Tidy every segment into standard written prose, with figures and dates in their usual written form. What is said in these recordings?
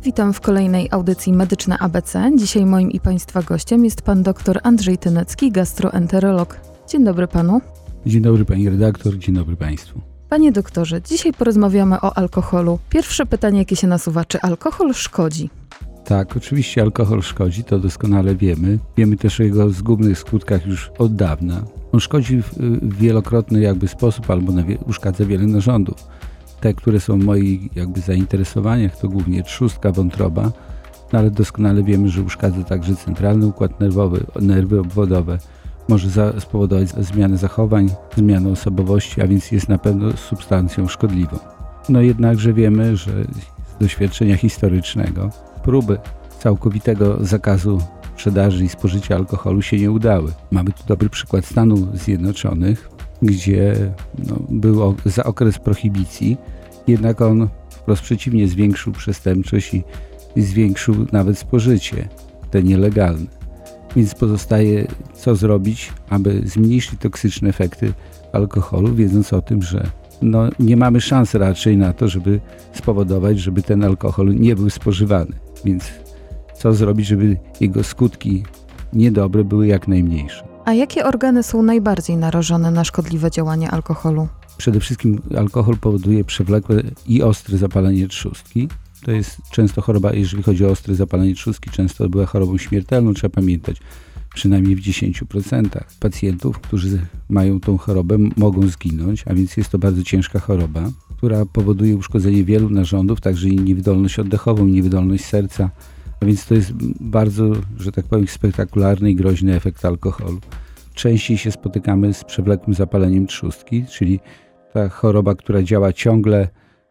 Witam w kolejnej audycji Medyczne ABC. Dzisiaj moim i Państwa gościem jest pan dr Andrzej Tynecki, gastroenterolog. Dzień dobry panu. Dzień dobry pani redaktor, dzień dobry państwu. Panie doktorze, dzisiaj porozmawiamy o alkoholu. Pierwsze pytanie, jakie się nasuwa, czy alkohol szkodzi? Tak, oczywiście alkohol szkodzi, to doskonale wiemy. Wiemy też o jego zgubnych skutkach już od dawna. On szkodzi w wielokrotny sposób albo uszkadza wiele narządów. Te, które są w moich zainteresowaniach, to głównie trzustka, wątroba, ale doskonale wiemy, że uszkadza także centralny układ nerwowy, nerwy obwodowe. Może spowodować zmianę zachowań, zmianę osobowości, a więc jest na pewno substancją szkodliwą. No jednakże wiemy, że z doświadczenia historycznego próby całkowitego zakazu sprzedaży i spożycia alkoholu się nie udały. Mamy tu dobry przykład Stanów Zjednoczonych, gdzie był za okres prohibicji, jednak on wprost przeciwnie zwiększył przestępczość i zwiększył nawet spożycie, te nielegalne. Więc pozostaje co zrobić, aby zmniejszyć toksyczne efekty alkoholu, wiedząc o tym, że nie mamy szans raczej na to, żeby spowodować, żeby ten alkohol nie był spożywany. Więc co zrobić, żeby jego skutki niedobre były jak najmniejsze. A jakie organy są najbardziej narażone na szkodliwe działanie alkoholu? Przede wszystkim alkohol powoduje przewlekłe i ostre zapalenie trzustki. To jest często choroba, jeżeli chodzi o ostre zapalenie trzustki, często była chorobą śmiertelną, trzeba pamiętać. Przynajmniej w 10% pacjentów, którzy mają tą chorobę, mogą zginąć, a więc jest to bardzo ciężka choroba, która powoduje uszkodzenie wielu narządów, także i niewydolność oddechową, niewydolność serca, a więc to jest bardzo, że tak powiem, spektakularny i groźny efekt alkoholu. Częściej się spotykamy z przewlekłym zapaleniem trzustki, czyli ta choroba, która działa ciągle,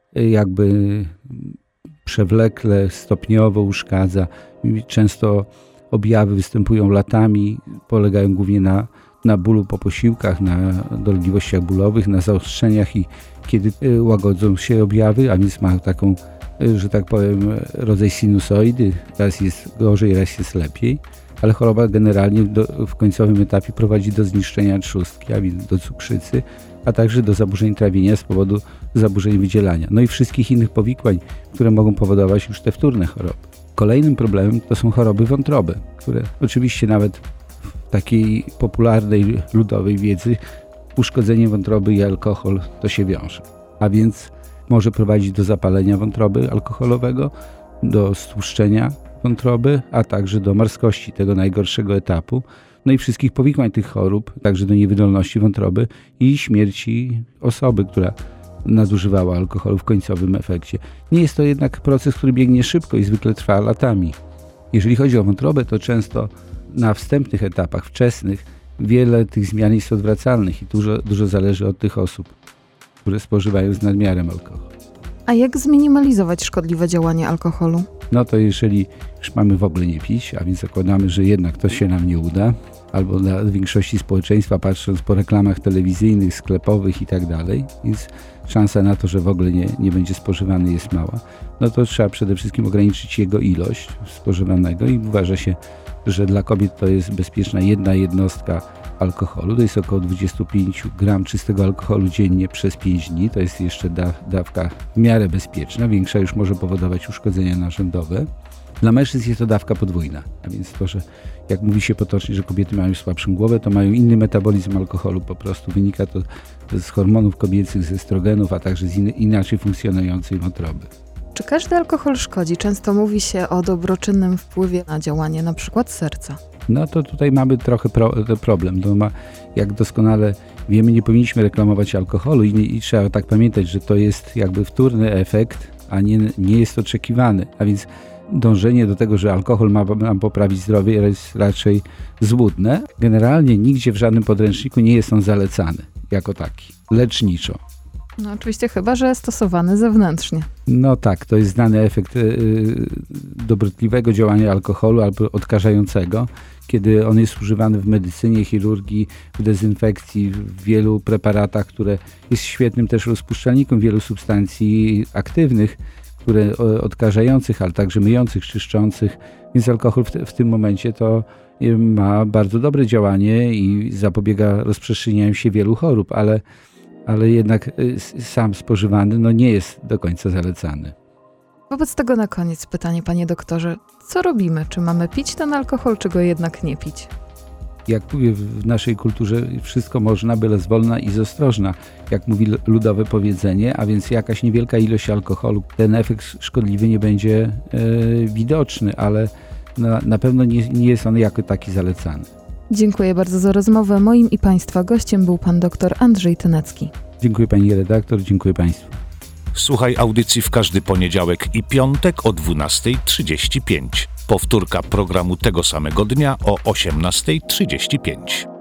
przewlekle, stopniowo uszkadza. Często objawy występują latami, polegają głównie na bólu po posiłkach, na dolegliwościach bólowych, na zaostrzeniach i kiedy łagodzą się objawy, a więc ma taką, że tak powiem, rodzaj sinusoidy, raz jest gorzej, raz jest lepiej, ale choroba generalnie w końcowym etapie prowadzi do zniszczenia trzustki, a więc do cukrzycy, a także do zaburzeń trawienia z powodu zaburzeń wydzielania. No i wszystkich innych powikłań, które mogą powodować już te wtórne choroby. Kolejnym problemem to są choroby wątroby, które oczywiście nawet w takiej popularnej, ludowej wiedzy uszkodzenie wątroby i alkohol to się wiąże. A więc może prowadzić do zapalenia wątroby alkoholowego, do stłuszczenia wątroby, a także do marskości, tego najgorszego etapu. No i wszystkich powikłań tych chorób, także do niewydolności wątroby i śmierci osoby, która nadużywała alkoholu w końcowym efekcie. Nie jest to jednak proces, który biegnie szybko i zwykle trwa latami. Jeżeli chodzi o wątrobę, to często na wstępnych etapach, wczesnych, wiele tych zmian jest odwracalnych i dużo zależy od tych osób, które spożywają z nadmiarem alkoholu. A jak zminimalizować szkodliwe działanie alkoholu? No to jeżeli już mamy w ogóle nie pić, a więc zakładamy, że jednak to się nam nie uda, albo dla większości społeczeństwa, patrząc po reklamach telewizyjnych, sklepowych i tak dalej, więc szansa na to, że w ogóle nie będzie spożywany jest mała, no to trzeba przede wszystkim ograniczyć jego ilość spożywanego i uważa się, że dla kobiet to jest bezpieczna jedna jednostka alkoholu, to jest około 25 gram czystego alkoholu dziennie przez 5 dni, to jest jeszcze dawka w miarę bezpieczna, większa już może powodować uszkodzenia narządowe. Dla mężczyzn jest to dawka podwójna, a więc to, że jak mówi się potocznie, że kobiety mają słabszą głowę, to mają inny metabolizm alkoholu, po prostu wynika to z hormonów kobiecych, z estrogenów, a także z inaczej funkcjonującej wątroby. Czy każdy alkohol szkodzi? Często mówi się o dobroczynnym wpływie na działanie np. serca. No to tutaj mamy trochę problem. Jak doskonale wiemy, nie powinniśmy reklamować alkoholu i trzeba tak pamiętać, że to jest wtórny efekt, a nie jest oczekiwany. A więc dążenie do tego, że alkohol ma nam poprawić zdrowie, jest raczej złudne. Generalnie nigdzie w żadnym podręczniku nie jest on zalecany jako taki, leczniczo. No oczywiście chyba, że stosowany zewnętrznie. No tak, to jest znany efekt dobrotliwego działania alkoholu albo odkażającego, kiedy on jest używany w medycynie, chirurgii, w dezynfekcji, w wielu preparatach, które jest świetnym też rozpuszczalnikiem wielu substancji aktywnych, które odkażających, ale także myjących, czyszczących, więc alkohol w tym momencie to ma bardzo dobre działanie i zapobiega rozprzestrzenianiu się wielu chorób, ale jednak sam spożywany nie jest do końca zalecany. Wobec tego na koniec pytanie, panie doktorze. Co robimy? Czy mamy pić ten alkohol, czy go jednak nie pić? Jak mówię, w naszej kulturze wszystko można, byle zwolna i z ostrożna, jak mówi ludowe powiedzenie, a więc jakaś niewielka ilość alkoholu, ten efekt szkodliwy nie będzie widoczny, ale na pewno nie jest on jako taki zalecany. Dziękuję bardzo za rozmowę. Moim i państwa gościem był pan dr Andrzej Tynecki. Dziękuję pani redaktor, dziękuję państwu. Słuchaj audycji w każdy poniedziałek i piątek o 12:35. Powtórka programu tego samego dnia o 18:35.